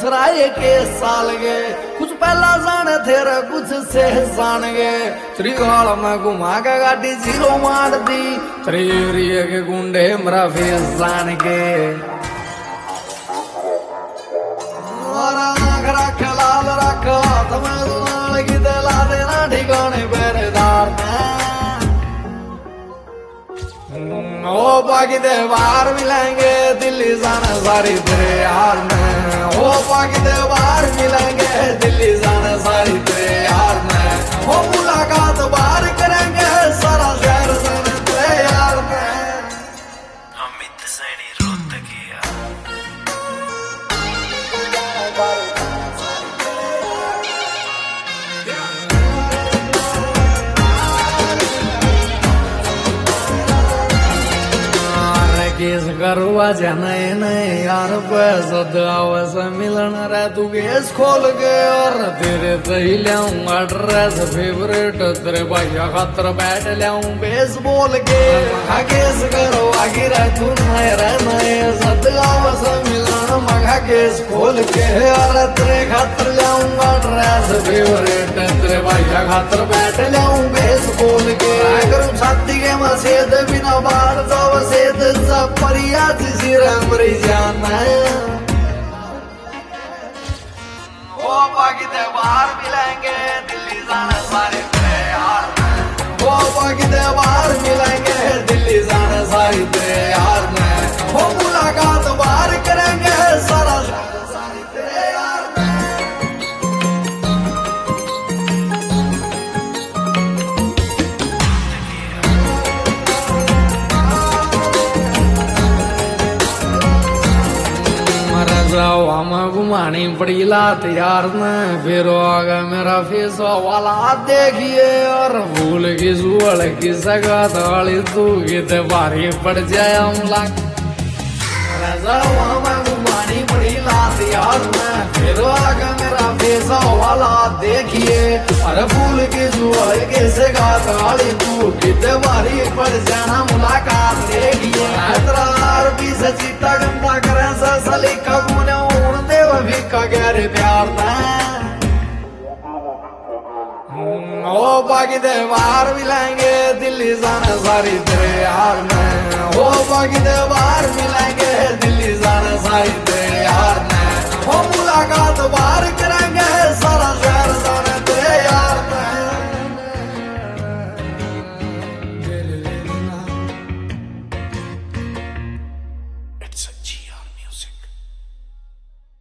दूसरा के साल गे कुछ पहला जाने थे रे कुछ से जान गे त्रिकाल में घुमा के गाड़ी जीरो मार दी त्रिये के गुंडे मेरा फेस जान के रख लाल रख तुम्हें दुलाल की दिला देना ठिकाने पहरेदार ओ बाकी त्योहार मिलेंगे दिल्ली जाना सारी तेरे यार में ओ बाकी त्योहार मिलेंगे दिल्ली जाना सारी तेरे यार में ओ मुलाकात बाहर करेंगे सारा शहर जाने तेरे यार में अमित सैनी रोहतकिया केस करवा जाने नहीं यार पैसा दावस मिलन रे तू केस खोल के और तेरे सही लियाऊंगा ड्रेस फेवरेट तेरे भैया खातर बैठ लियाऊं बेसबॉल के केस करवा गिरा तू नहीं सदावस मिलन मगा केस खोल के और तेरे खातर लियाऊंगा ड्रेस फेवरेट तेरे भैया खातर बैठ लियाऊं बेसबॉल के करूं छाती के मसेद बिना बाहर जाओ सेद परिया मरी जाना वो बाकी त्योहार मिलेंगे दिल्ली जाना सारे तेरे यार में वो बाकी त्योहार मिलेंगे दिल्ली जाना सारी तेरे यार में वो मुलाकात बाहर करेंगे सारा सारी तेरे यार में हमें घुमानी पड़ी लात यार में फिर आगे मेरा फेस वाला देखिए और भूल की सुअल की सगात वाली तू की भारी पड़ जाए हमला हमें घुमानी पड़ी लात यार में फिर आगे मेरा फेस वाला देखिए और भूल की सुअल की सगात वाली तू की भारी पड़ जाना मुलाकात देखिए से चीता गंदा करें सली कबूने भी कगेरे प्यार ओ बाकी त्योहार मिलेंगे दिल्ली जाना सारी तेरे यार में ओ बाकी त्योहार मिलेंगे दिल्ली जाना सारी